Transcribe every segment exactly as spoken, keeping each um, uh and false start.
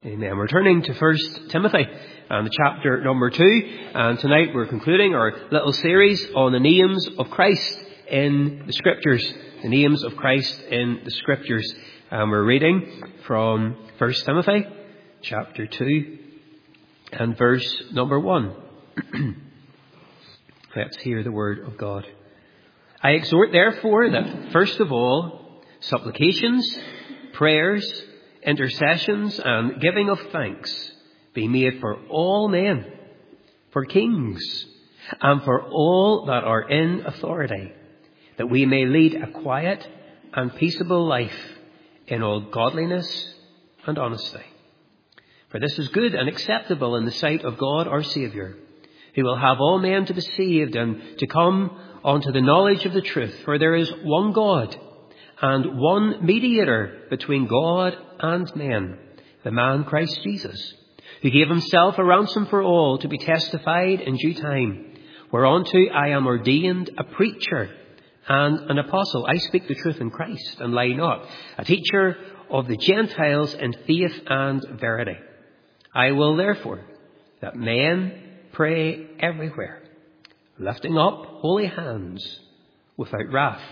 Amen. We're turning to First Timothy and chapter number two, and tonight we're concluding our little series on the names of Christ in the Scriptures. The names of Christ in the Scriptures. And we're reading from First Timothy chapter two and verse number one. Let's hear the word of God. I exhort therefore that first of all supplications, prayers, intercessions and giving of thanks be made for all men, for kings, and for all that are in authority, that we may lead a quiet and peaceable life in all godliness and honesty. For this is good and acceptable in the sight of God our Saviour, who will have all men to be saved and to come unto the knowledge of the truth. For there is one God, and one mediator between God and men, the man Christ Jesus, who gave himself a ransom for all to be testified in due time, whereunto I am ordained a preacher and an apostle. I speak the truth in Christ and lie not, a teacher of the Gentiles in faith and verity. I will therefore that men pray everywhere, lifting up holy hands without wrath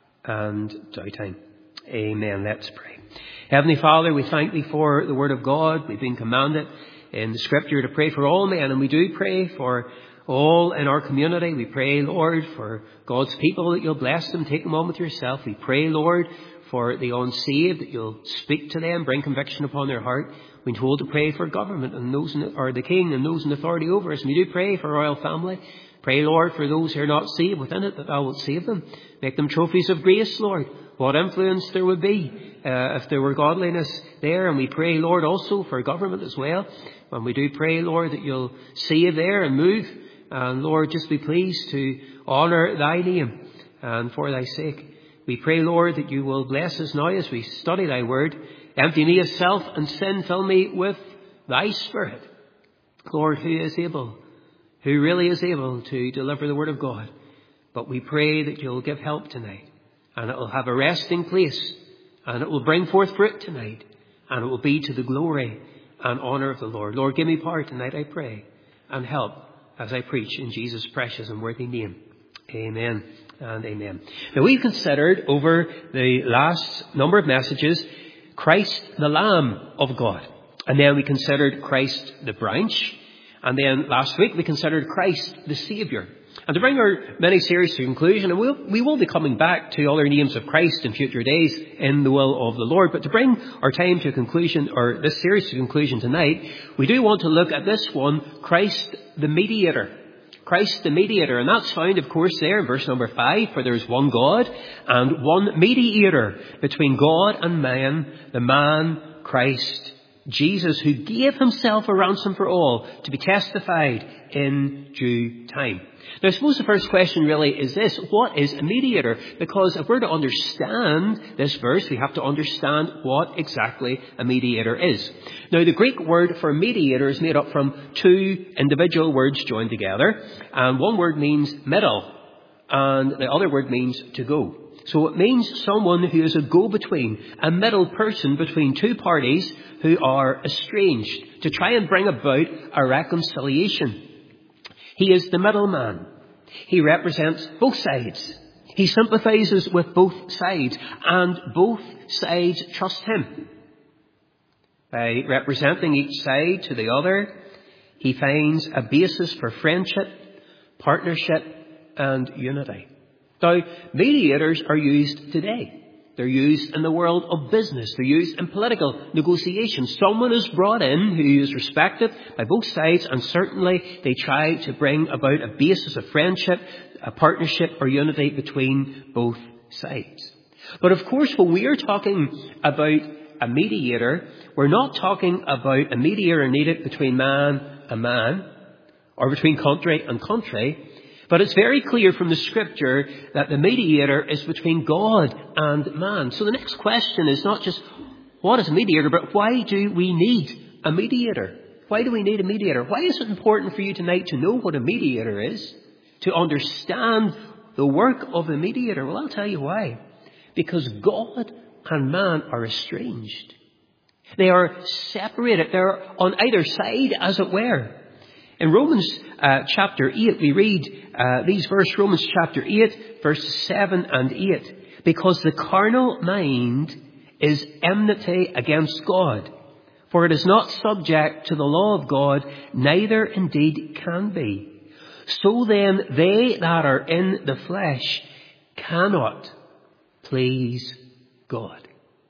and doubting. Amen. Let's pray. Heavenly Father, we thank Thee for the Word of God. We've been commanded in the Scripture to pray for all men, and we do pray for all in our community. We pray, Lord, for God's people, that You'll bless them, take them on with Yourself. We pray, Lord, for the unsaved, that You'll speak to them, bring conviction upon their heart. We're told to pray for government and those, in, or the King and those in authority over us. And we do pray for our royal family. Pray, Lord, for those who are not saved within it, that Thou wilt save them. Make them trophies of grace, Lord. What influence there would be uh, if there were godliness there. And we pray, Lord, also for government as well. And we do pray, Lord, that You'll save there and move. And Lord, just be pleased to honour Thy name and for Thy sake. We pray, Lord, that You will bless us now as we study Thy word. Empty me of self and sin. Fill me with Thy Spirit. Lord, who is able, who really is able to deliver the word of God. But we pray that You'll give help tonight, and it will have a resting place, and it will bring forth fruit tonight, and it will be to the glory and honour of the Lord. Lord, give me power tonight, I pray, and help as I preach in Jesus' precious and worthy name. Amen and amen. Now, we've considered over the last number of messages Christ the Lamb of God, and then we considered Christ the branch, and then last week we considered Christ the Saviour. And to bring our mini-series to conclusion, and we'll, we will be coming back to other names of Christ in future days in the will of the Lord. But to bring our time to a conclusion, or this series to conclusion tonight, we do want to look at this one, Christ the Mediator. Christ the Mediator. And that's found, of course, there in verse number five. For there is one God and one mediator between God and man, the man Christ Jesus, who gave Himself a ransom for all to be testified in due time. Now, I suppose the first question really is this: what is a mediator? Because if we're to understand this verse, we have to understand what exactly a mediator is. Now, the Greek word for mediator is made up from two individual words joined together. And one word means middle, and the other word means to go. So it means someone who is a go-between, a middle person between two parties who are estranged, to try and bring about a reconciliation. He is the middleman. He represents both sides. He sympathises with both sides, and both sides trust him. By representing each side to the other, he finds a basis for friendship, partnership, and unity. Now, mediators are used today. They're used in the world of business. They're used in political negotiations. Someone is brought in who is respected by both sides, and certainly they try to bring about a basis of friendship, a partnership or unity between both sides. But of course, when we are talking about a mediator, we're not talking about a mediator needed between man and man, or between country and country. But it's very clear from the Scripture that the mediator is between God and man. So the next question is not just what is a mediator, but why do we need a mediator? Why do we need a mediator? Why is it important for you tonight to know what a mediator is? To understand the work of a mediator? Well, I'll tell you why. Because God and man are estranged. They are separated. They're on either side, as it were. In Romans uh, chapter eight, we read uh, these verses, Romans chapter eight, verses seven and eight. Because the carnal mind is enmity against God, for it is not subject to the law of God, neither indeed can be. So then they that are in the flesh cannot please God.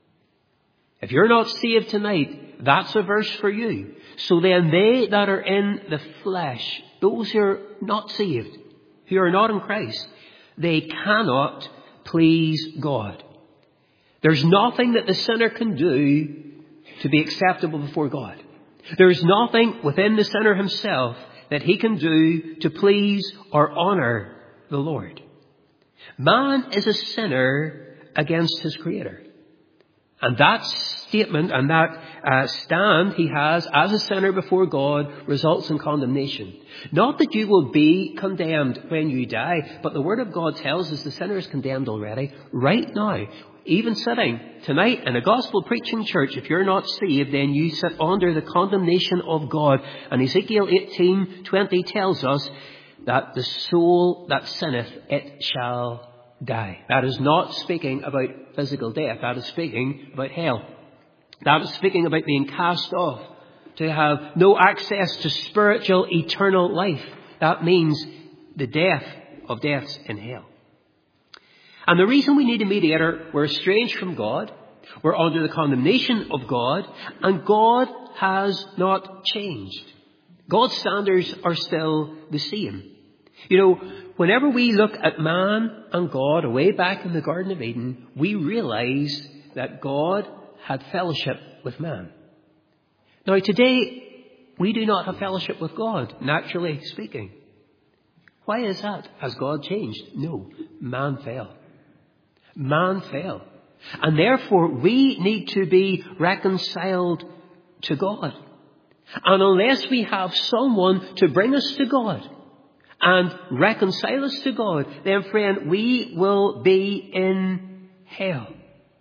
If you're not saved tonight, that's a verse for you. So then they that are in the flesh, those who are not saved, who are not in Christ, they cannot please God. There's nothing that the sinner can do to be acceptable before God. There's nothing within the sinner himself that he can do to please or honour the Lord. Man is a sinner against his Creator. And that statement and that uh, stand he has as a sinner before God results in condemnation. Not that you will be condemned when you die, but the Word of God tells us the sinner is condemned already, right now. Even sitting tonight in a gospel preaching church, if you're not saved, then you sit under the condemnation of God. And Ezekiel eighteen twenty tells us that the soul that sinneth, it shall die. That is not speaking about physical death. That is speaking about hell. That is speaking about being cast off, to have no access to spiritual eternal life. That means the death of deaths in hell. And the reason we need a mediator, we're estranged from God, we're under the condemnation of God, and God has not changed. God's standards are still the same. You know, whenever we look at man and God way back in the Garden of Eden, we realize that God had fellowship with man. Now today, we do not have fellowship with God, naturally speaking. Why is that? Has God changed? No, man fell. Man fell. And therefore, we need to be reconciled to God. And unless we have someone to bring us to God and reconcile us to God, then friend, we will be in hell.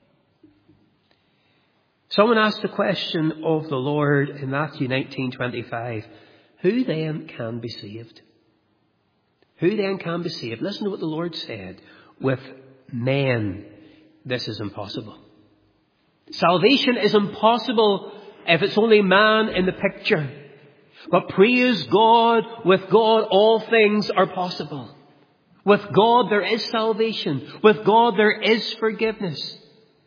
Someone asked the question of the Lord in Matthew nineteen twenty-five, who then can be saved? Who then can be saved? Listen to what the Lord said. With men, this is impossible. Salvation is impossible if it's only man in the picture. But praise God, with God all things are possible. With God there is salvation. With God there is forgiveness.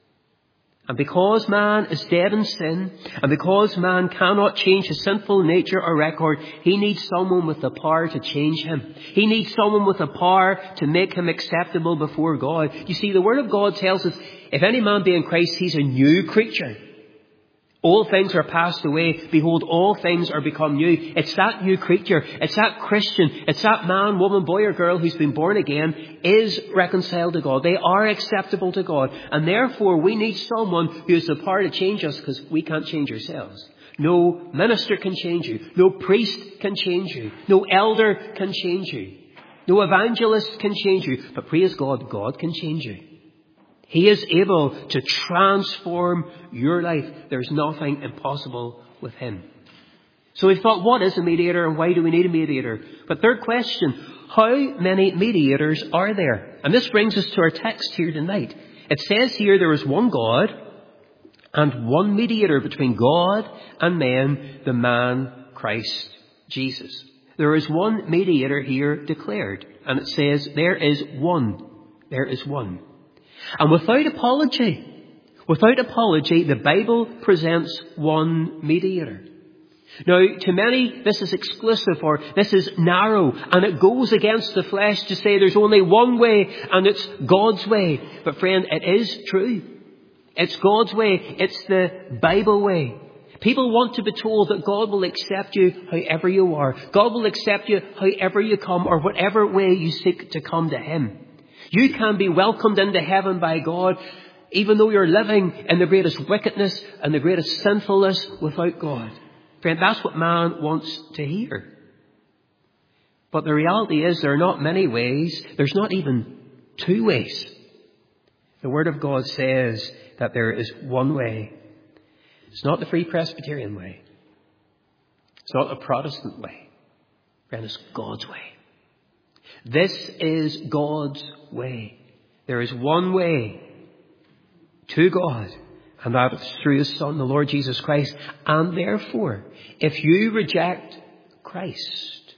And because man is dead in sin, and because man cannot change his sinful nature or record, he needs someone with the power to change him. He needs someone with the power to make him acceptable before God. You see, the Word of God tells us, if any man be in Christ, he's a new creature. All things are passed away. Behold, all things are become new. It's that new creature. It's that Christian. It's that man, woman, boy or girl who's been born again is reconciled to God. They are acceptable to God. And therefore, we need someone who has the power to change us because we can't change ourselves. No minister can change you. No priest can change you. No elder can change you. No evangelist can change you. But praise God, God can change you. He is able to transform your life. There's nothing impossible with him. So we thought, what is a mediator and why do we need a mediator? But third question, how many mediators are there? And this brings us to our text here tonight. It says here there is one God and one mediator between God and men, the man Christ Jesus. There is one mediator here declared. And it says there is one. There is one. And without apology, without apology, the Bible presents one mediator. Now, to many, this is exclusive or this is narrow, and it goes against the flesh to say there's only one way and it's God's way. But friend, it is true. It's God's way. It's the Bible way. People want to be told that God will accept you however you are. God will accept you however you come or whatever way you seek to come to Him. You can be welcomed into heaven by God even though you're living in the greatest wickedness and the greatest sinfulness without God. Friend, that's what man wants to hear. But the reality is there are not many ways. There's not even two ways. The Word of God says that there is one way. It's not the Free Presbyterian way. It's not the Protestant way. Friend, it's God's way. This is God's way. There is one way to God, and that is through His Son, the Lord Jesus Christ. And therefore, if you reject Christ,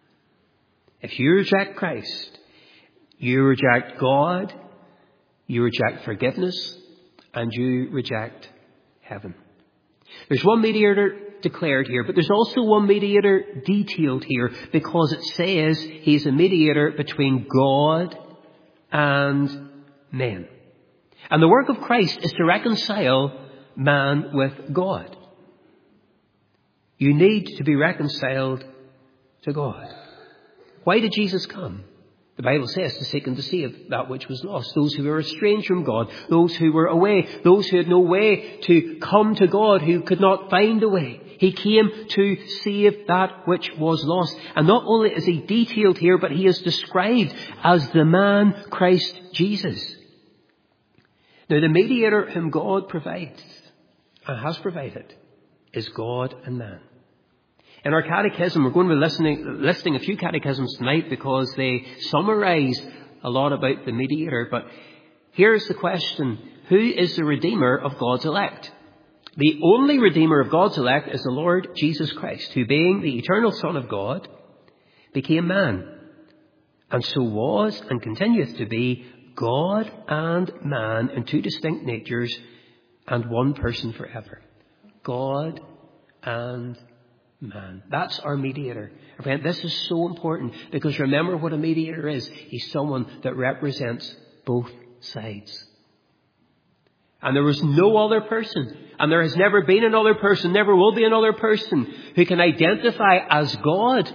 if you reject Christ, you reject God, you reject forgiveness, and you reject heaven. There's one mediator declared here, but there's also one mediator detailed here, because it says He's a mediator between God and men. And the work of Christ is to reconcile man with God. You need to be reconciled to God. Why did Jesus come? The Bible says to seek and to save that which was lost. Those who were estranged from God. Those who were away. Those who had no way to come to God. Who could not find a way. He came to save that which was lost. And not only is He detailed here, but He is described as the man Christ Jesus. Now the mediator whom God provides and has provided is God and man. In our catechism, we're going to be listening, listing a few catechisms tonight because they summarize a lot about the mediator. But here's the question. Who is the Redeemer of God's elect? The only Redeemer of God's elect is the Lord Jesus Christ, who being the eternal Son of God, became man, and so was and continueth to be God and man in two distinct natures and one person forever. God and man. That's our mediator. Friend, this is so important because remember what a mediator is. He's someone that represents both sides. And there was no other person, and there has never been another person, never will be another person who can identify as God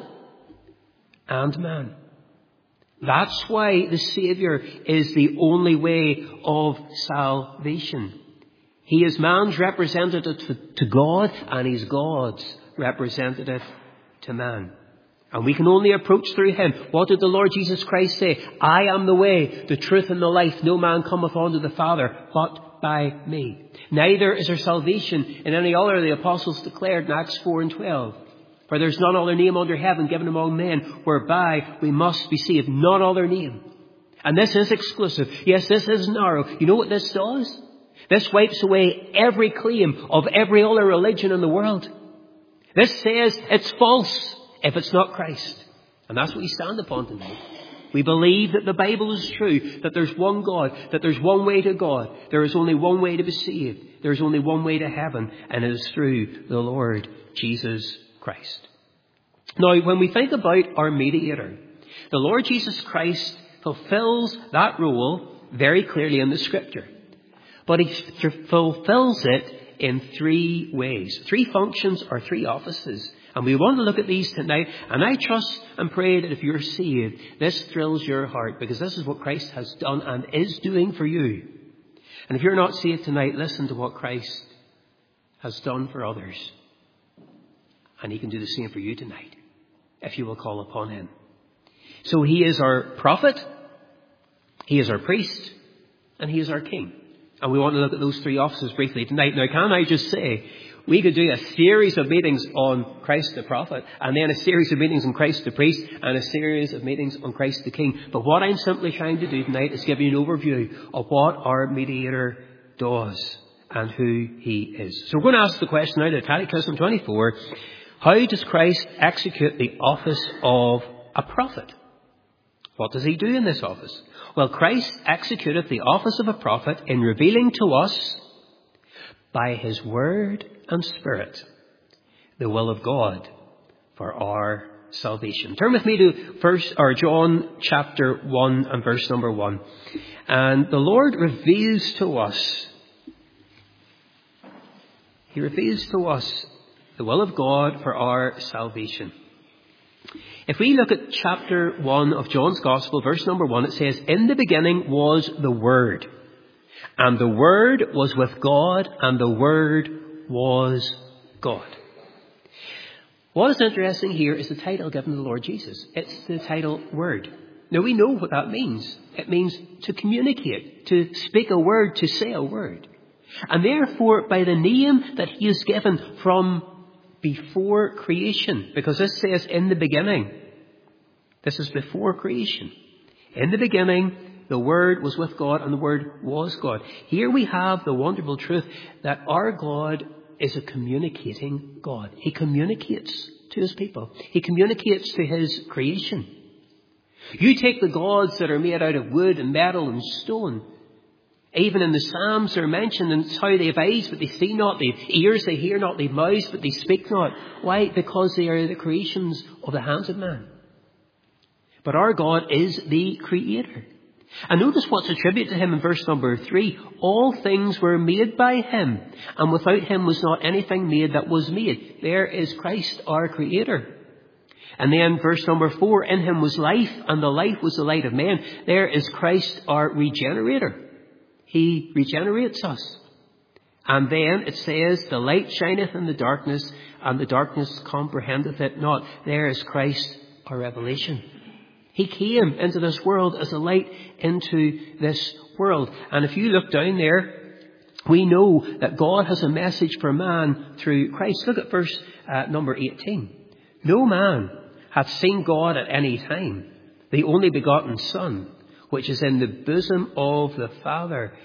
and man. That's why the Saviour is the only way of salvation. He is man's representative to God, and He's God's representative to man. And we can only approach through Him. What did the Lord Jesus Christ say? I am the way, the truth, and the life. No man cometh unto the Father but by me. Neither is there salvation in any other, the apostles declared in Acts four and twelve. For there's none other name under heaven given among men whereby we must be saved. None other name. And this is exclusive. Yes, this is narrow. You know what this does? This wipes away every claim of every other religion in the world. This says it's false if it's not Christ. And that's what we stand upon tonight. We believe that the Bible is true, that there's one God, that there's one way to God. There is only one way to be saved. There is only one way to heaven, and it is through the Lord Jesus Christ. Now, when we think about our mediator, the Lord Jesus Christ fulfills that role very clearly in the Scripture. But He fulfills it in three ways. Three functions or three offices. And we want to look at these tonight. And I trust and pray that if you're saved, this thrills your heart, because this is what Christ has done and is doing for you. And if you're not saved tonight, listen to what Christ has done for others. And He can do the same for you tonight, if you will call upon Him. So He is our prophet, He is our priest, and He is our king. And we want to look at those three offices briefly tonight. Now, can I just say, we could do a series of meetings on Christ the prophet, and then a series of meetings on Christ the priest, and a series of meetings on Christ the king. But what I'm simply trying to do tonight is give you an overview of what our mediator does and who He is. So we're going to ask the question now, to Catechism twenty-four, how does Christ execute the office of a prophet? What does He do in this office? Well, Christ executeth the office of a prophet in revealing to us by His word and Spirit the will of God for our salvation. Turn with me to first or John chapter one and verse number one. And the Lord reveals to us, He reveals to us the will of God for our salvation. If we look at chapter one of John's Gospel, verse number one, it says, in the beginning was the Word, and the Word was with God, and the Word was God. What is interesting here is the title given to the Lord Jesus. It's the title Word. Now we know what that means. It means to communicate, to speak a word, to say a word. And therefore, by the name that he is given from before creation, because this says in the beginning. This is before creation. In the beginning, the Word was with God and the Word was God. Here we have the wonderful truth that our God is a communicating God. He communicates to his people. He communicates to his creation. You take the gods that are made out of wood and metal and stone. Even in the Psalms they're mentioned, and it's how they have eyes but they see not, they have ears they hear not, they have mouths but they speak not. Why? Because they are the creations of the hands of man. But our God is the Creator. And notice what's attributed to him in verse number three. All things were made by him, and without him was not anything made that was made. There is Christ, our Creator. And then verse number four, in him was life, and the life was the light of men. There is Christ, our Regenerator. He regenerates us. And then it says, the light shineth in the darkness, and the darkness comprehendeth it not. There is Christ, our revelation. He came into this world as a light into this world. And if you look down there, we know that God has a message for man through Christ. Look at verse uh, number eighteen. No man hath seen God at any time. The only begotten Son, which is in the bosom of the Father,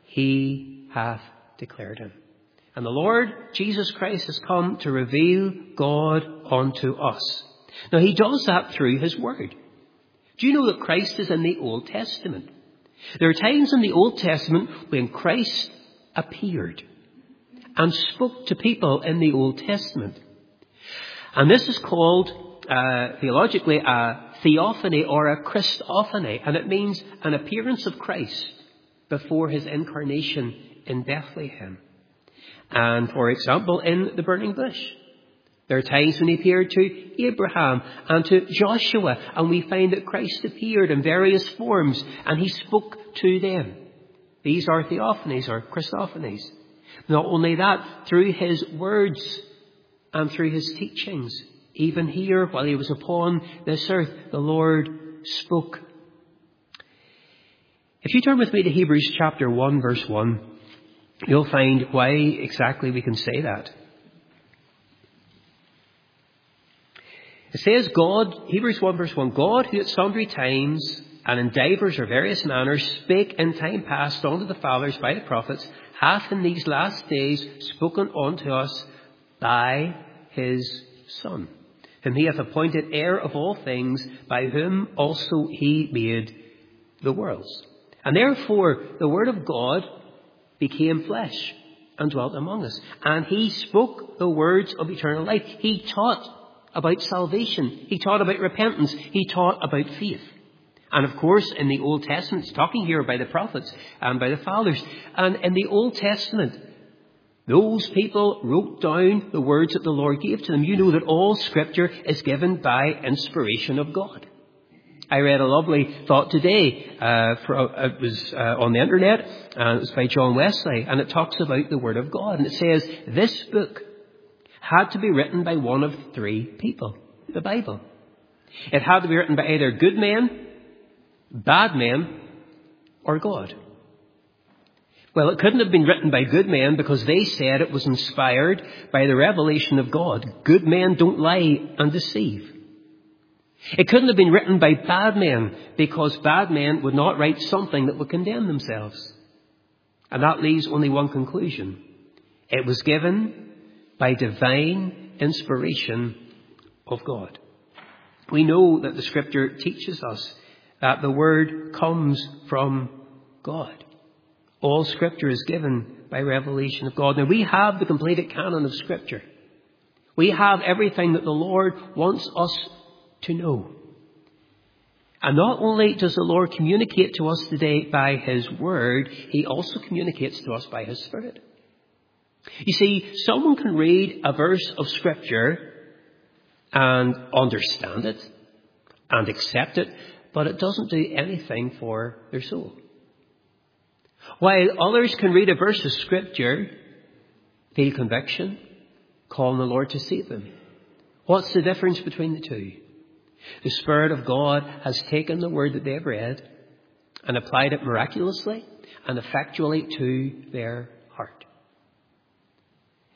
he hath declared him. And the Lord Jesus Christ has come to reveal God unto us. Now he does that through his Word. Do you know that Christ is in the Old Testament? There are times in the Old Testament when Christ appeared and spoke to people in the Old Testament. And this is called, uh, theologically, a theophany or a Christophany. And it means an appearance of Christ before his incarnation in Bethlehem. And, for example, in the burning bush. There are times when he appeared to Abraham and to Joshua, and we find that Christ appeared in various forms and he spoke to them. These are theophanies or Christophanies. Not only that, through his words and through his teachings, even here while he was upon this earth, the Lord spoke. If you turn with me to Hebrews chapter one, verse one, you'll find why exactly we can say that. It says God, Hebrews one verse one, God who at sundry times and in divers or various manners spake in time past unto the fathers by the prophets, hath in these last days spoken unto us by his Son, whom he hath appointed heir of all things, by whom also he made the worlds. And therefore the word of God became flesh and dwelt among us. And he spoke the words of eternal life. He taught about salvation. He taught about repentance. He taught about faith. And of course, in the Old Testament, it's talking here by the prophets and by the fathers. And in the Old Testament, those people wrote down the words that the Lord gave to them. You know that all Scripture is given by inspiration of God. I read a lovely thought today. Uh, for, uh, it was uh, on the internet, and it was by John Wesley, and it talks about the Word of God. And it says, this book had to be written by one of three people, the Bible. It had to be written by either good men, bad men, or God. Well, it couldn't have been written by good men because they said it was inspired by the revelation of God. Good men don't lie and deceive. It couldn't have been written by bad men because bad men would not write something that would condemn themselves. And that leaves only one conclusion. It was given by divine inspiration of God. We know that the Scripture teaches us that the Word comes from God. All Scripture is given by revelation of God. Now we have the completed canon of Scripture. We have everything that the Lord wants us to know. And not only does the Lord communicate to us today by his Word, he also communicates to us by his Spirit. You see, someone can read a verse of Scripture and understand it and accept it, but it doesn't do anything for their soul. While others can read a verse of Scripture, feel conviction, call on the Lord to save them. What's the difference between the two? The Spirit of God has taken the word that they have read and applied it miraculously and effectually to their heart.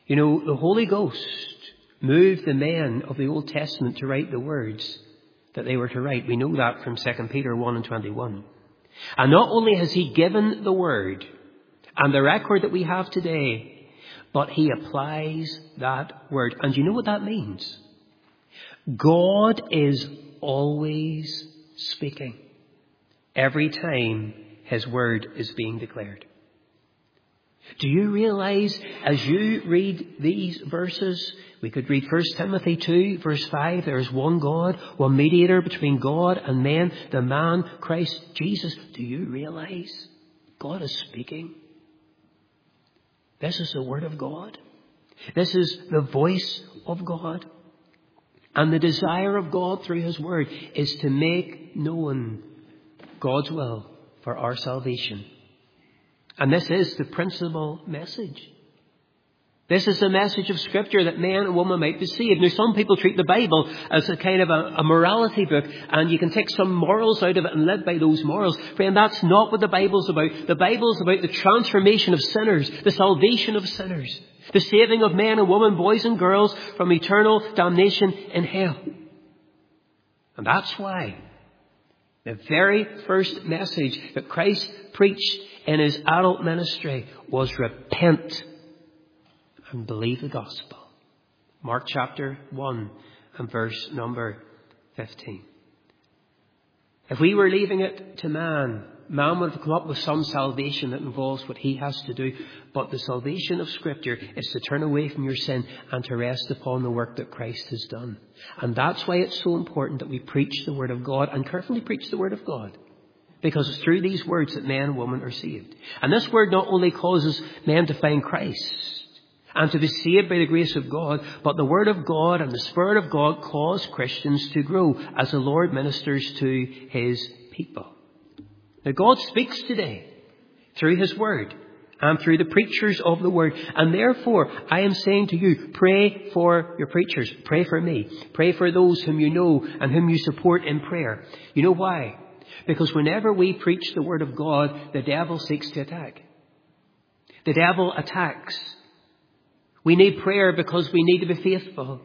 You know, the Holy Ghost moved the men of the Old Testament to write the words that they were to write. We know that from Second Peter one and twenty-one. And not only has he given the word and the record that we have today, but he applies that word. And you know what that means? God is always speaking every time his word is being declared. Do you realize as you read these verses, we could read First Timothy two, verse five, there is one God, one mediator between God and men, the man Christ Jesus. Do you realize God is speaking? This is the word of God. This is the voice of God. And the desire of God through his word is to make known God's will for our salvation. And this is the principal message. This is the message of Scripture, that man and woman might be saved. Now, some people treat the Bible as a kind of a, a morality book, and you can take some morals out of it and live by those morals. Friend, that's not what the Bible's about. The Bible's about the transformation of sinners, the salvation of sinners, the saving of men and women, boys and girls from eternal damnation in hell. And that's why the very first message that Christ preached in his adult ministry was repent and believe the gospel. Mark chapter one and verse number fifteen. If we were leaving it to man, man would have come up with some salvation that involves what he has to do. But the salvation of Scripture is to turn away from your sin and to rest upon the work that Christ has done. And that's why it's so important that we preach the Word of God, and carefully preach the Word of God. Because it's through these words that men and women are saved. And this word not only causes men to find Christ and to be saved by the grace of God, but the Word of God and the Spirit of God cause Christians to grow as the Lord ministers to his people. Now, God speaks today through his word and through the preachers of the word. And therefore, I am saying to you, pray for your preachers. Pray for me. Pray for those whom you know and whom you support in prayer. You know why? Because whenever we preach the word of God, the devil seeks to attack. The devil attacks. We need prayer because we need to be faithful.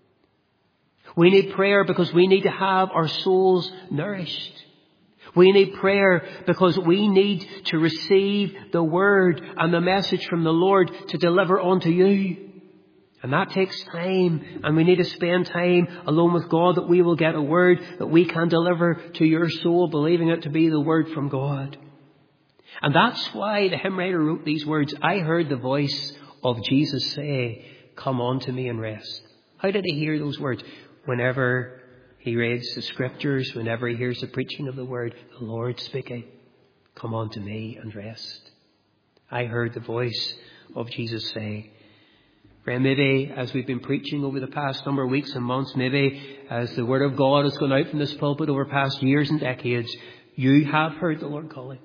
We need prayer because we need to have our souls nourished. We need prayer because we need to receive the word and the message from the Lord to deliver unto you. And that takes time, and we need to spend time alone with God, that we will get a word that we can deliver to your soul, believing it to be the word from God. And that's why the hymn writer wrote these words, I heard the voice of Jesus say, come unto me and rest. How did he hear those words? Whenever he reads the Scriptures, whenever he hears the preaching of the word, the Lord speaking, come unto me and rest. I heard the voice of Jesus say. Friend, maybe as we've been preaching over the past number of weeks and months, maybe as the word of God has gone out from this pulpit over past years and decades, you have heard the Lord calling.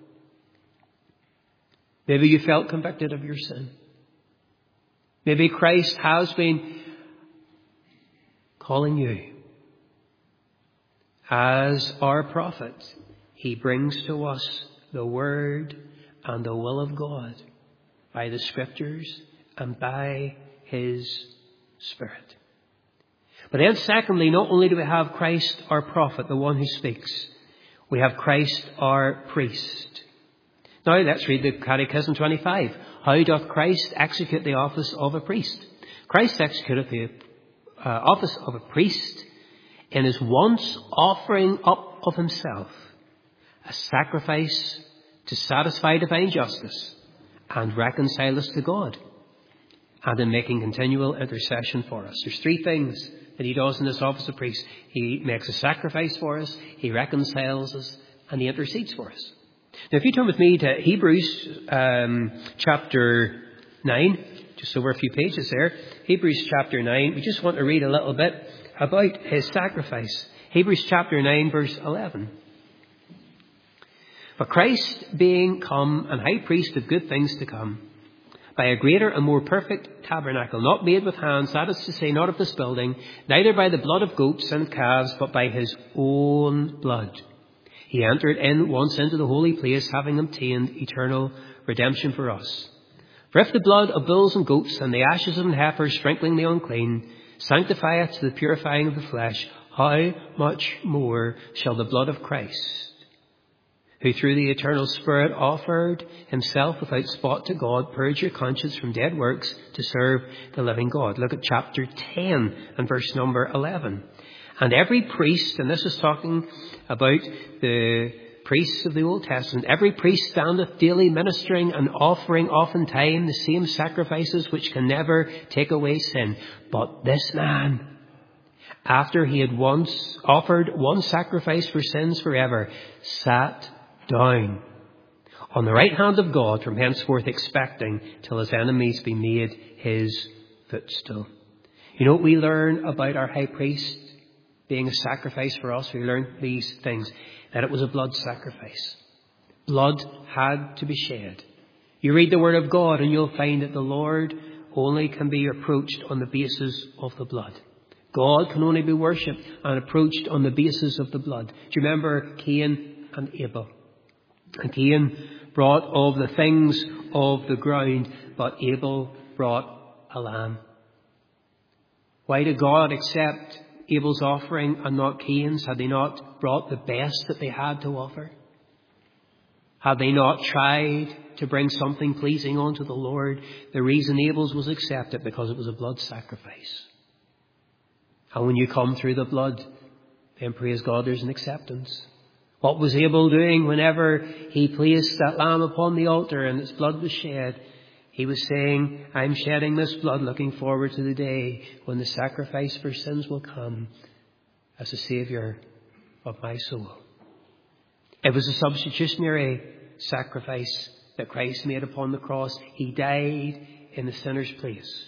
Maybe you felt convicted of your sin. Maybe Christ has been calling you. As our prophet, he brings to us the word and the will of God by the Scriptures and by his Spirit. But then secondly, not only do we have Christ our prophet, the one who speaks, we have Christ our priest. Now let's read the Catechism twenty-five. How doth Christ execute the office of a priest? Christ executed the uh, office of a priest in his once offering up of himself, a sacrifice to satisfy divine justice and reconcile us to God, and in making continual intercession for us. There's three things that he does in this office of priest. He makes a sacrifice for us, he reconciles us, and he intercedes for us. Now, if you turn with me to Hebrews um, chapter nine, just over a few pages there, Hebrews chapter nine, we just want to read a little bit about his sacrifice. Hebrews chapter nine, verse eleven. But Christ being come and high priest of good things to come, by a greater and more perfect tabernacle, not made with hands, that is to say, not of this building, neither by the blood of goats and calves, but by his own blood, he entered in once into the holy place, having obtained eternal redemption for us. For if the blood of bulls and goats and the ashes of heifers sprinkling the unclean sanctifieth to the purifying of the flesh, how much more shall the blood of Christ, who through the eternal Spirit offered himself without spot to God, purge your conscience from dead works to serve the living God. Look at chapter ten and verse number eleven. And every priest, and this is talking about the priests of the Old Testament, every priest standeth daily ministering and offering oftentimes the same sacrifices which can never take away sin. But this man, after he had once offered one sacrifice for sins forever, sat down on the right hand of God, from henceforth expecting till his enemies be made his footstool. You know what we learn about our high priest being a sacrifice for us? We learn these things. That it was a blood sacrifice. Blood had to be shed. You read the Word of God and you'll find that the Lord only can be approached on the basis of the blood. God can only be worshipped and approached on the basis of the blood. Do you remember Cain and Abel? And Cain brought of the things of the ground, but Abel brought a lamb. Why did God accept Abel's offering and not Cain's? Had they not brought the best that they had to offer? Had they not tried to bring something pleasing unto the Lord? The reason Abel's was accepted, because it was a blood sacrifice. And when you come through the blood, then praise God, there's an acceptance. What was Abel doing whenever he placed that lamb upon the altar and its blood was shed? He was saying, I'm shedding this blood looking forward to the day when the sacrifice for sins will come as a saviour of my soul. It was a substitutionary sacrifice that Christ made upon the cross. He died in the sinner's place.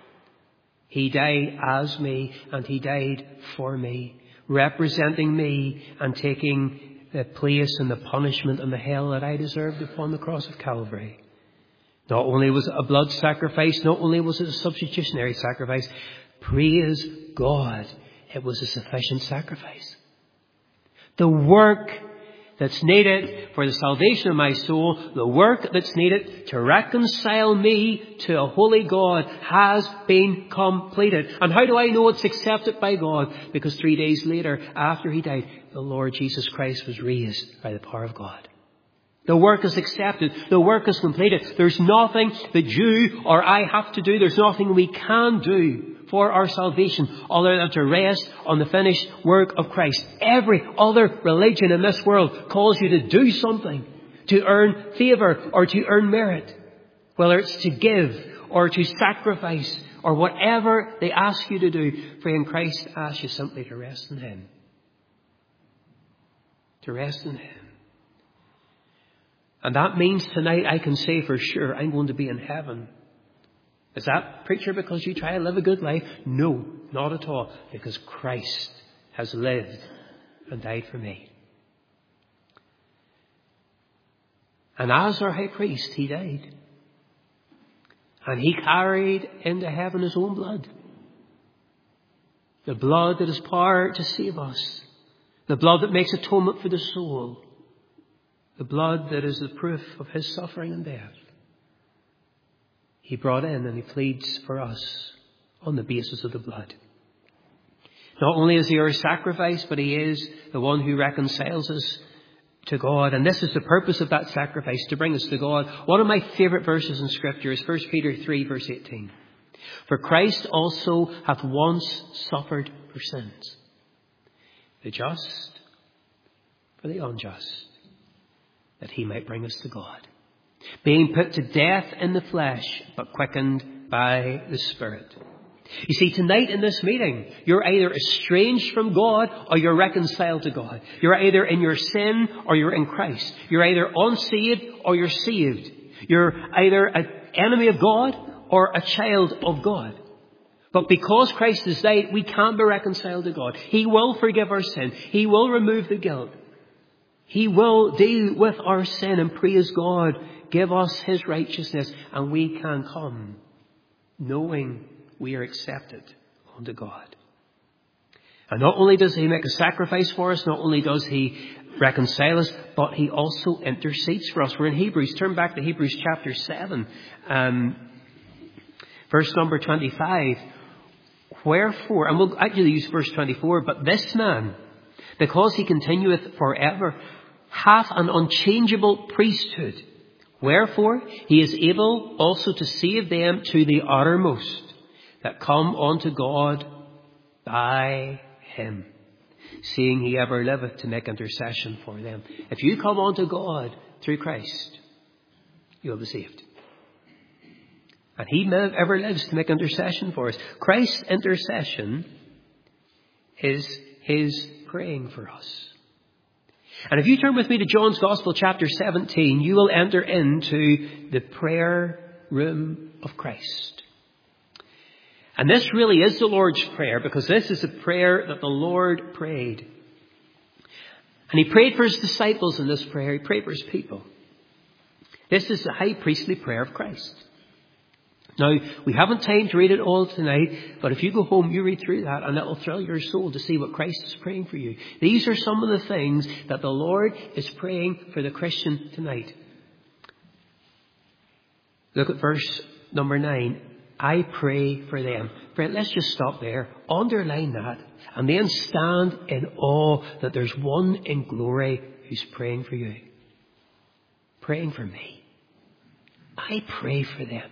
He died as me and he died for me, representing me and taking the place and the punishment and the hell that I deserved upon the cross of Calvary. Not only was it a blood sacrifice, not only was it a substitutionary sacrifice, praise God, it was a sufficient sacrifice. The work that's needed for the salvation of my soul, the work that's needed to reconcile me to a holy God has been completed. And how do I know it's accepted by God? Because three days later, after he died, the Lord Jesus Christ was raised by the power of God. The work is accepted. The work is completed. There's nothing that you or I have to do. There's nothing we can do for our salvation other than to rest on the finished work of Christ. Every other religion in this world calls you to do something, to earn favour or to earn merit. Whether it's to give or to sacrifice or whatever they ask you to do. Friend, Christ asks you simply to rest in him. To rest in him. And that means tonight I can say for sure I'm going to be in heaven. Is that, preacher, because you try to live a good life? No, not at all. Because Christ has lived and died for me. And as our high priest, he died. And he carried into heaven his own blood. The blood that has power to save us. The blood that makes atonement for the soul. The blood that is the proof of his suffering and death. He brought in and he pleads for us on the basis of the blood. Not only is he our sacrifice, but he is the one who reconciles us to God. And this is the purpose of that sacrifice, to bring us to God. One of my favourite verses in Scripture is First Peter three, verse eighteen. For Christ also hath once suffered for sins, the just for the unjust, that he might bring us to God. Being put to death in the flesh, but quickened by the Spirit. You see, tonight in this meeting, you're either estranged from God or you're reconciled to God. You're either in your sin or you're in Christ. You're either unsaved or you're saved. You're either an enemy of God or a child of God. But because Christ has died, we can be reconciled to God. He will forgive our sin. He will remove the guilt. He will deal with our sin, and praise God, give us his righteousness, and we can come knowing we are accepted unto God. And not only does he make a sacrifice for us, not only does he reconcile us, but he also intercedes for us. We're in Hebrews. Turn back to Hebrews chapter seven, um, verse number twenty-five. Wherefore, and we'll actually use verse twenty-four, but this man, because he continueth forever, hath an unchangeable priesthood. Wherefore, he is able also to save them to the uttermost that come unto God by him, seeing he ever liveth to make intercession for them. If you come unto God through Christ, you'll be saved. And he ever lives to make intercession for us. Christ's intercession is his praying for us. And if you turn with me to John's Gospel chapter seventeen, you will enter into the prayer room of Christ. And this really is the Lord's Prayer, because this is a prayer that the Lord prayed. And he prayed for his disciples in this prayer. He prayed for his people. This is the high priestly prayer of Christ. Now, we haven't time to read it all tonight, but if you go home, you read through that and it will thrill your soul to see what Christ is praying for you. These are some of the things that the Lord is praying for the Christian tonight. Look at verse number nine. I pray for them. Friend, let's just stop there. Underline that. And then stand in awe that there's one in glory who's praying for you. Praying for me. I pray for them.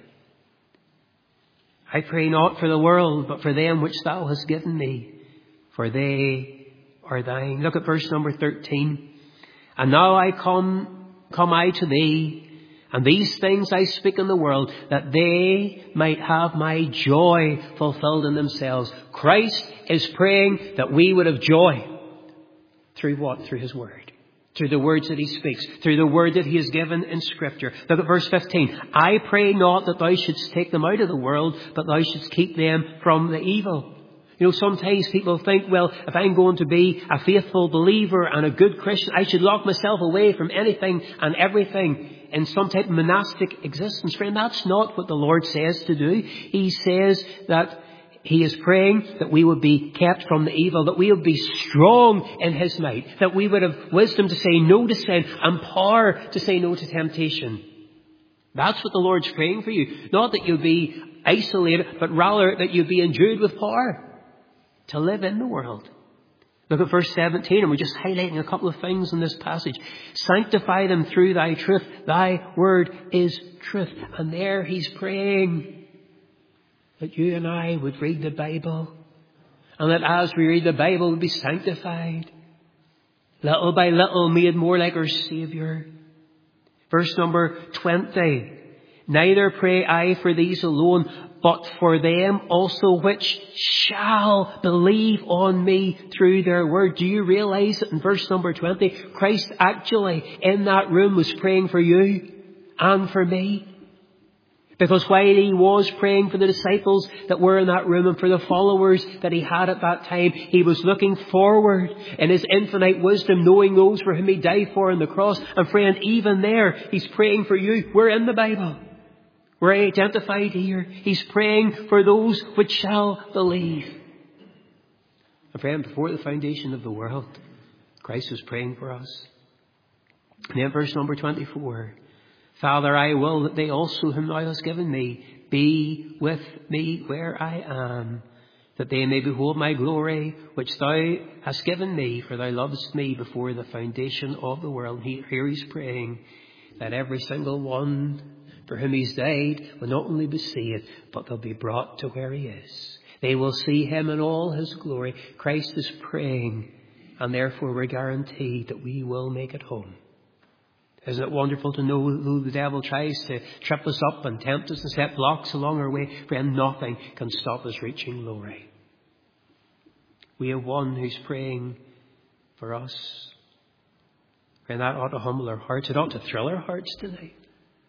I pray not for the world, but for them which thou hast given me, for they are thine. Look at verse number thirteen. And now I come, come I to thee, and these things I speak in the world, that they might have my joy fulfilled in themselves. Christ is praying that we would have joy. Through what? Through his word. Through the words that he speaks. Through the word that he has given in Scripture. Look at verse fifteen. I pray not that thou shouldst take them out of the world, but thou shouldst keep them from the evil. You know, sometimes people think, well, if I'm going to be a faithful believer and a good Christian, I should lock myself away from anything and everything in some type of monastic existence. Friend, that's not what the Lord says to do. He says that he is praying that we would be kept from the evil, that we would be strong in his might, that we would have wisdom to say no to sin and power to say no to temptation. That's what the Lord's praying for you. Not that you'll be isolated, but rather that you'll be endued with power to live in the world. Look at verse seventeen, and we're just highlighting a couple of things in this passage. Sanctify them through thy truth. Thy word is truth. And there he's praying that you and I would read the Bible, and that as we read the Bible, we'd be sanctified, little by little made more like our Saviour. Verse number twenty. Neither pray I for these alone, but for them also which shall believe on me through their word. Do you realize that in verse number twenty, Christ actually in that room was praying for you and for me? Because while he was praying for the disciples that were in that room and for the followers that he had at that time, he was looking forward in his infinite wisdom, knowing those for whom he died for on the cross. And friend, even there, he's praying for you. We're in the Bible. We're identified here. He's praying for those which shall believe. And friend, before the foundation of the world, Christ was praying for us. And then verse number twenty-four. Father, I will that they also whom thou hast given me be with me where I am, that they may behold my glory, which thou hast given me, for thou lovest me before the foundation of the world. Here he's praying that every single one for whom he's died will not only be saved, but they'll be brought to where he is. They will see him in all his glory. Christ is praying, and therefore we're guaranteed that we will make it home. Isn't it wonderful to know who the devil tries to trip us up and tempt us and set blocks along our way? Friend, nothing can stop us reaching glory. We have one who's praying for us. Friend, that ought to humble our hearts. It ought to thrill our hearts tonight.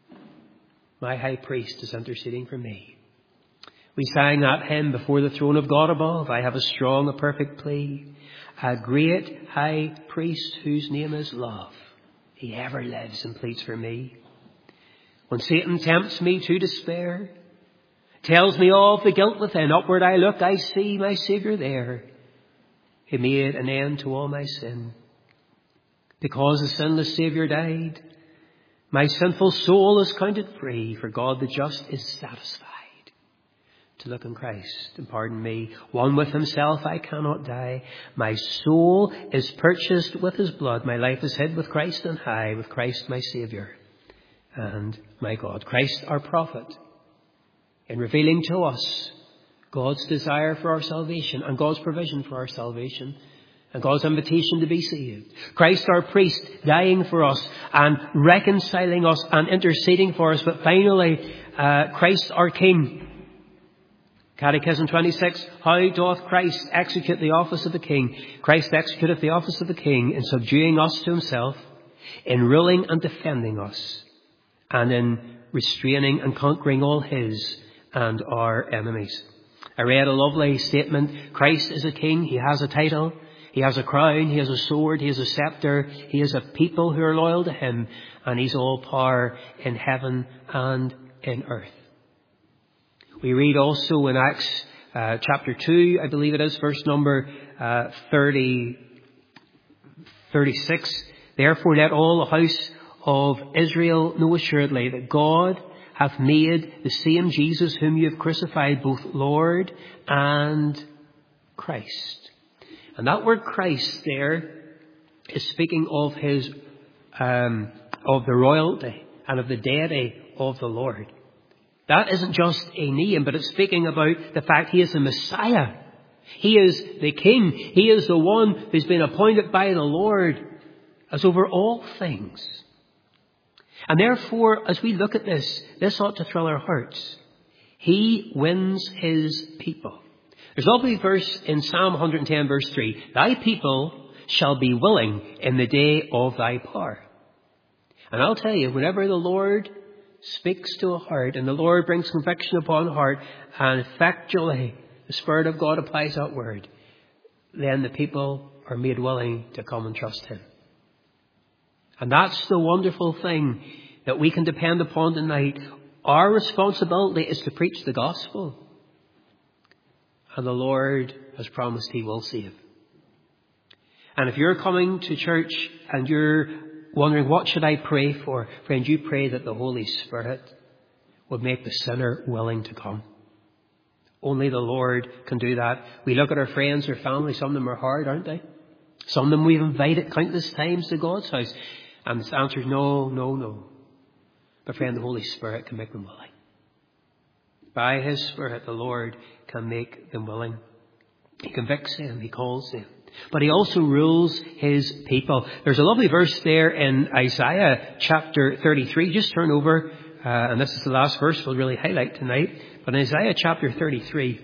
My high priest is interceding for me. We sang that hymn, Before the Throne of God Above. I have a strong, a perfect plea. A great high priest whose name is love. He ever lives and pleads for me. When Satan tempts me to despair, tells me of the guilt within, upward I look, I see my Saviour there. He made an end to all my sin. Because the sinless Saviour died, my sinful soul is counted free, for God the just is satisfied to look on Christ and pardon me. One with himself I cannot die. My soul is purchased with his blood. My life is hid with Christ on high, with Christ my Saviour and my God. Christ our prophet, in revealing to us God's desire for our salvation and God's provision for our salvation and God's invitation to be saved. Christ our priest, dying for us and reconciling us and interceding for us. But finally, uh, Christ our King. Catechism twenty-six, how doth Christ execute the office of the King? Christ executeth the office of the King in subduing us to himself, in ruling and defending us, and in restraining and conquering all his and our enemies. I read a lovely statement. Christ is a king. He has a title. He has a crown. He has a sword. He has a scepter. He has a people who are loyal to him. And he's all power in heaven and in earth. We read also in Acts uh, chapter two, I believe it is, verse number uh, thirty, thirty-six. Therefore let all the house of Israel know assuredly that God hath made the same Jesus whom you have crucified both Lord and Christ. And that word Christ there is speaking of his, um, of the royalty and of the deity of the Lord. That isn't just a name, but it's speaking about the fact he is the Messiah. He is the King. He is the one who's been appointed by the Lord as over all things. And therefore, as we look at this, this ought to thrill our hearts. He wins his people. There's a lovely verse in Psalm one ten verse three. Thy people shall be willing in the day of thy power. And I'll tell you, whenever the Lord speaks to a heart and the Lord brings conviction upon a heart and effectually the Spirit of God applies that word, then the people are made willing to come and trust him. And that's the wonderful thing that we can depend upon tonight. Our responsibility is to preach the gospel. And the Lord has promised he will save. And if you're coming to church and you're wondering, what should I pray for? Friend, you pray that the Holy Spirit would make the sinner willing to come. Only the Lord can do that. We look at our friends or family. Some of them are hard, aren't they? Some of them we've invited countless times to God's house. And the answer is no, no, no. But friend, the Holy Spirit can make them willing. By his Spirit, the Lord can make them willing. He convicts them. He calls them. But he also rules his people. There's a lovely verse there in Isaiah chapter thirty-three. Just turn over, uh, and this is the last verse we'll really highlight tonight. But in Isaiah chapter thirty-three,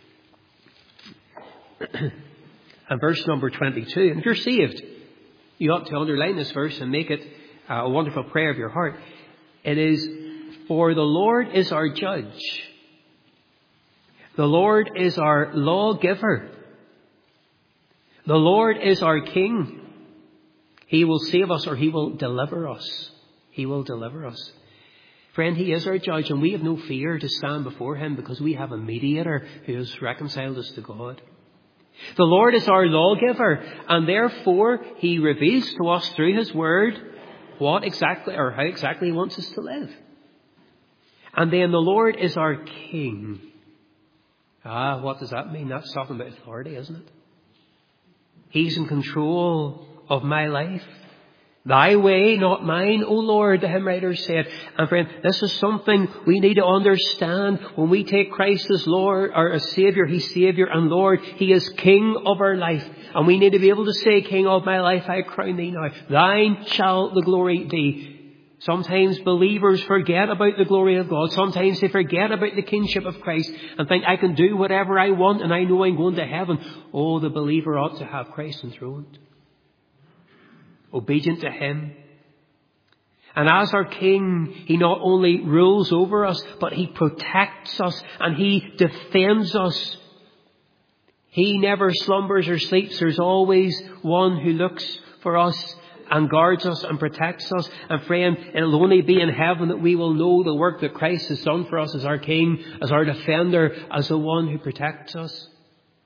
and verse number twenty-two, and if you're saved, you ought to underline this verse and make it a wonderful prayer of your heart. It is, for the Lord is our judge. The Lord is our lawgiver. The Lord is our King. He will save us, or he will deliver us. He will deliver us. Friend, he is our judge, and we have no fear to stand before him because we have a mediator who has reconciled us to God. The Lord is our lawgiver, and therefore he reveals to us through his word what exactly or how exactly he wants us to live. And then the Lord is our King. Ah, what does that mean? That's talking about authority, isn't it? He's in control of my life. Thy way, not mine, O Lord, the hymn writer said. And friend, this is something we need to understand. When we take Christ as Lord, or as Saviour, he's Saviour and Lord. He is King of our life. And we need to be able to say, King of my life, I crown thee now. Thine shall the glory be. Sometimes believers forget about the glory of God. Sometimes they forget about the kingship of Christ and think, I can do whatever I want and I know I'm going to heaven. Oh, the believer ought to have Christ enthroned, obedient to him. And as our King, he not only rules over us, but he protects us and he defends us. He never slumbers or sleeps. There's always one who looks for us and guards us and protects us. And friend, it'll only be in heaven that we will know the work that Christ has done for us as our King, as our defender, as the one who protects us.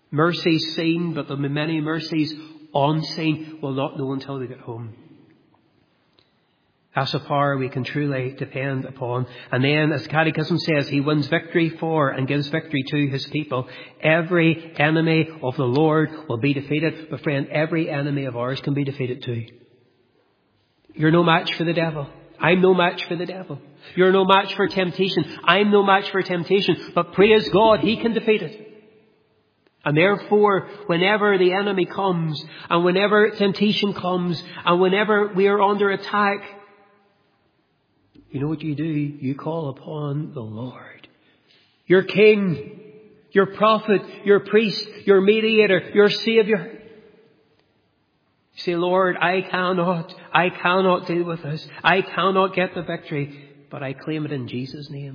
Mercies seen, but there'll be many mercies unseen. We'll not know until we get home. That's a power we can truly depend upon. And then, as the Catechism says, he wins victory for and gives victory to his people. Every enemy of the Lord will be defeated. But friend, every enemy of ours can be defeated too. You're no match for the devil. I'm no match for the devil. You're no match for temptation. I'm no match for temptation. But praise God, he can defeat it. And therefore, whenever the enemy comes, and whenever temptation comes, and whenever we are under attack, you know what you do? You call upon the Lord. Your King, your prophet, your priest, your mediator, your Saviour. You say, Lord, I cannot, I cannot deal with this. I cannot get the victory, but I claim it in Jesus' name.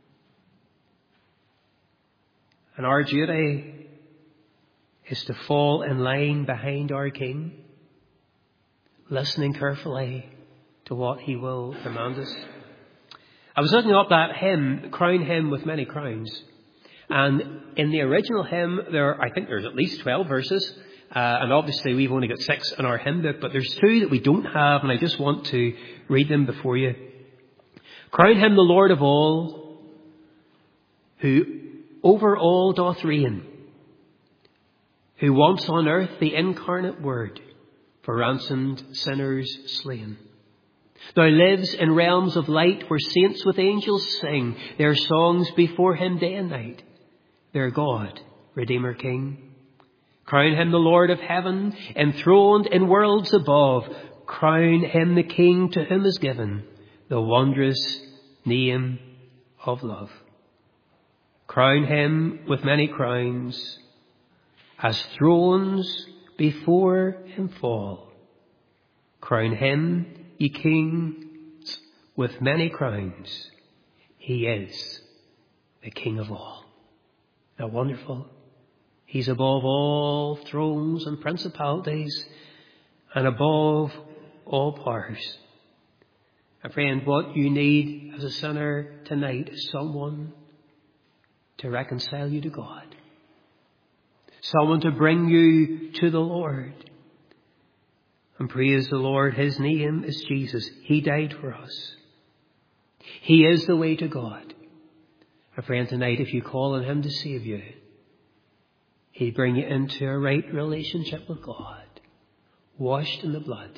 And our duty is to fall in line behind our King, listening carefully to what he will command us. I was looking up that hymn, Crown Him with Many Crowns. And in the original hymn, there, I think there's at least twelve verses. Uh, and obviously we've only got six in our hymn book, but there's two that we don't have, and I just want to read them before you. Crown him the Lord of all, who over all doth reign, who once on earth the incarnate word for ransomed sinners slain, now lives in realms of light where saints with angels sing their songs before him day and night, their God, Redeemer King. Crown him the Lord of heaven, enthroned in worlds above. Crown him the King to whom is given the wondrous name of love. Crown him with many crowns, as thrones before him fall. Crown him, ye kings, with many crowns. He is the King of all. Now wonderful. He's above all thrones and principalities and above all powers. And friend, what you need as a sinner tonight is someone to reconcile you to God. Someone to bring you to the Lord. And praise the Lord, his name is Jesus. He died for us. He is the way to God. And friend, tonight, if you call on him to save you, he'll bring you into a right relationship with God, washed in the blood,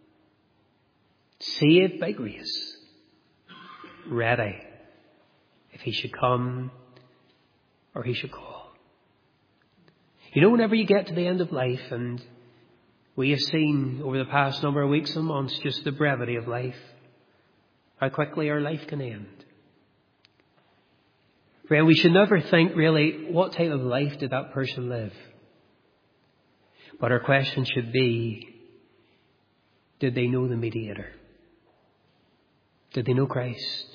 saved by grace, ready if he should come or he should call. You know, whenever you get to the end of life, and we have seen over the past number of weeks and months just the brevity of life, how quickly our life can end. Friend, we should never think really, what type of life did that person live? But our question should be, did they know the mediator? Did they know Christ?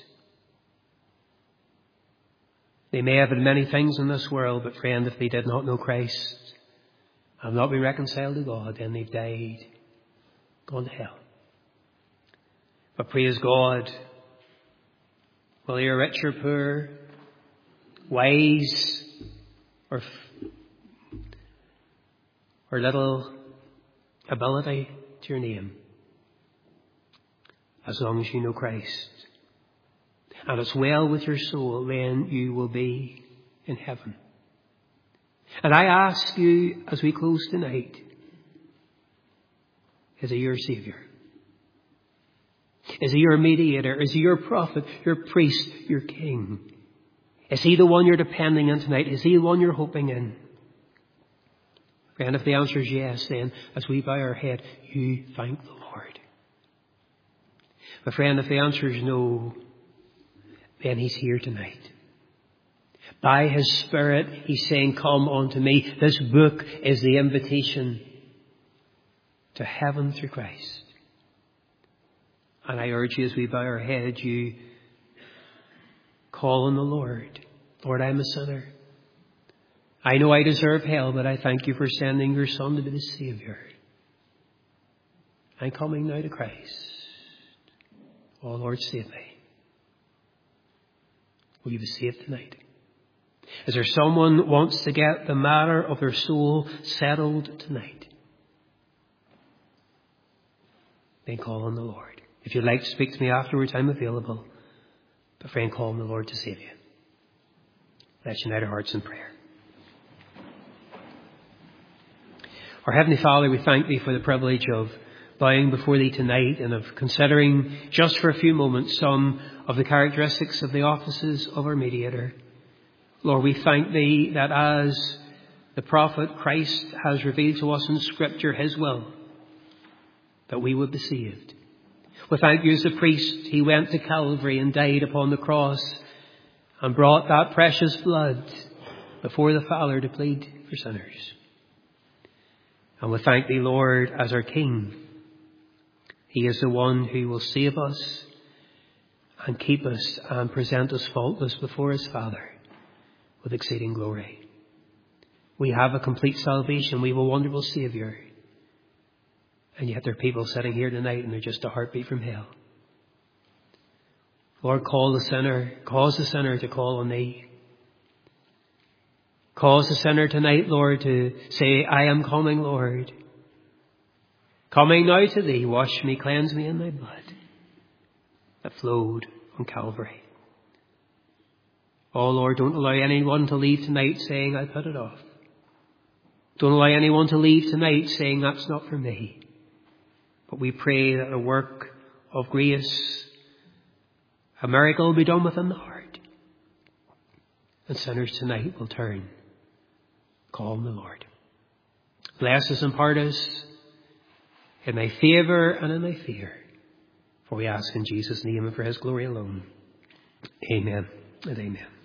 They may have had many things in this world, but friend, if they did not know Christ and not be reconciled to God, then they've died, gone to hell. But praise God, whether you're rich or poor, wise or, or little ability to your name, as long as you know Christ and it's well with your soul, then you will be in heaven. And I ask you as we close tonight, is he your Saviour? Is he your mediator? Is he your prophet, your priest, your King? Is he the one you're depending on tonight? Is he the one you're hoping in? And if the answer is yes, then as we bow our head, you thank the Lord. But friend, if the answer is no, then he's here tonight. By his Spirit, he's saying, come unto me. This book is the invitation to heaven through Christ. And I urge you as we bow our head, you call on the Lord. Lord, I'm a sinner. I know I deserve hell, but I thank you for sending your Son to be the Saviour. I'm coming now to Christ. Oh, Lord, save me. Will you be saved tonight? Is there someone who wants to get the matter of their soul settled tonight? Then call on the Lord. If you'd like to speak to me afterwards, I'm available. But friend, call on the Lord to save you. Let's unite our hearts in prayer. Our Heavenly Father, we thank Thee for the privilege of bowing before Thee tonight and of considering just for a few moments some of the characteristics of the offices of our mediator. Lord, we thank Thee that as the prophet Christ has revealed to us in Scripture His will, that we would be saved. We thank You as the priest, He went to Calvary and died upon the cross and brought that precious blood before the Father to plead for sinners. And we thank Thee, Lord, as our King. He is the one who will save us and keep us and present us faultless before His Father with exceeding glory. We have a complete salvation. We have a wonderful Saviour. And yet there are people sitting here tonight and they're just a heartbeat from hell. Lord, call the sinner, cause the sinner to call on Thee. Cause the sinner tonight, Lord, to say, I am coming, Lord. Coming now to Thee, wash me, cleanse me in Thy blood that flowed on Calvary. Oh, Lord, don't allow anyone to leave tonight saying, I put it off. Don't allow anyone to leave tonight saying, that's not for me. But we pray that a work of grace, a miracle will be done within the heart. And sinners tonight will turn. Call on the Lord. Bless us and part us in Thy favour and in Thy fear. For we ask in Jesus' name and for His glory alone. Amen and amen.